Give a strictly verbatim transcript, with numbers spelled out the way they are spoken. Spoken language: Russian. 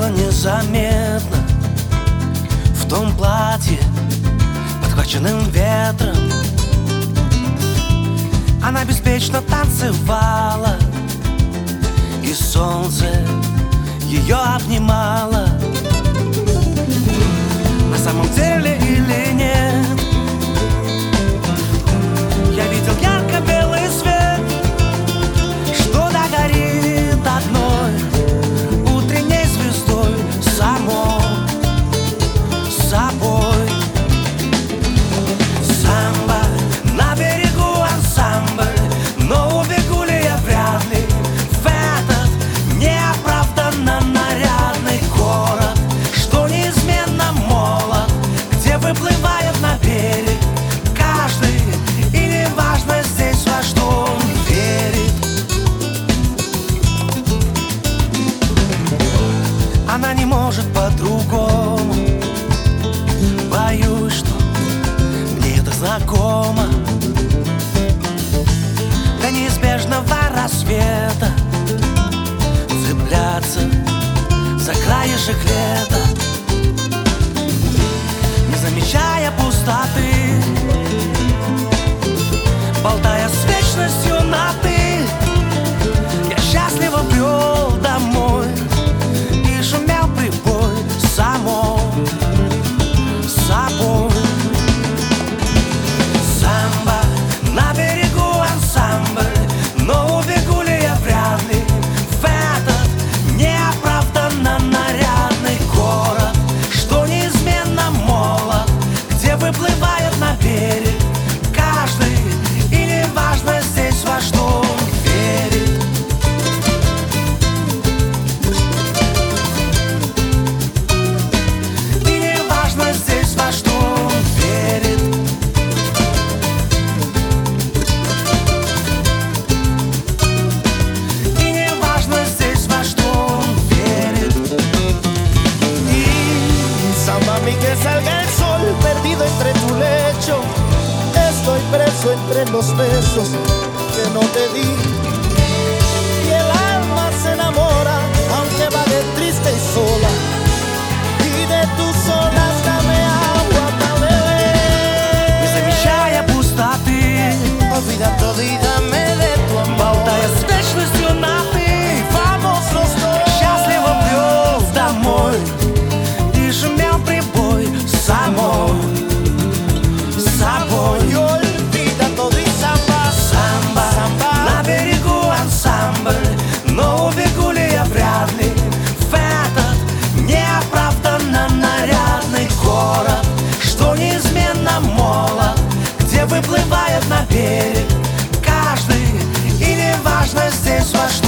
было незаметно в том платье, подхваченным ветром. Она беспечно танцевала, и солнце ее обнимало. На самом деле или нет, я видел ярко-белый свет, что догорит одной утренней звездой самой собой. Самбо на берегу ансамбль, но убегу ли я вряд ли в этот неоправданно нарядный город, что неизменно молод, где выплывает на берег каждый, и неважно здесь, во что он верит. Она не может по-другому, боюсь, что мне это знакомо. До неизбежного рассвета цепляться за краешек лета, не замечая пустоты, болтая с вечностью на «ты». Я счастливо брел домой, и шумел прибой само собой. Самбо на берегу ансамбль, но убегу ли я вряд ли в этот неоправданно нарядный город, что неизменно молод, где выплывает на берег каждый, и неважно здесь, во что он верит. И неважно здесь, во что он верит. И неважно здесь, во что он верит. Mami, que salga el sol perdido entre tu lecho. Estoy preso entre los besos que no te di. Y el alma se enamora, aunque vague triste y sola. Y de tus olas dame agua para beber. Не замечая пустоты, Olvida todo y dame de tu amor. болтая с вечностью на «ты». Vamos los dos. Счастливо брел домой, и шумел прибой самой собой. Y olvida todo y samba. Самбо на берегу ансамбль, но убегу ли я вряд ли в этот неоправданно нарядный город, что неизменно молод, где выплывает на берег каждый, и неважно здесь, во что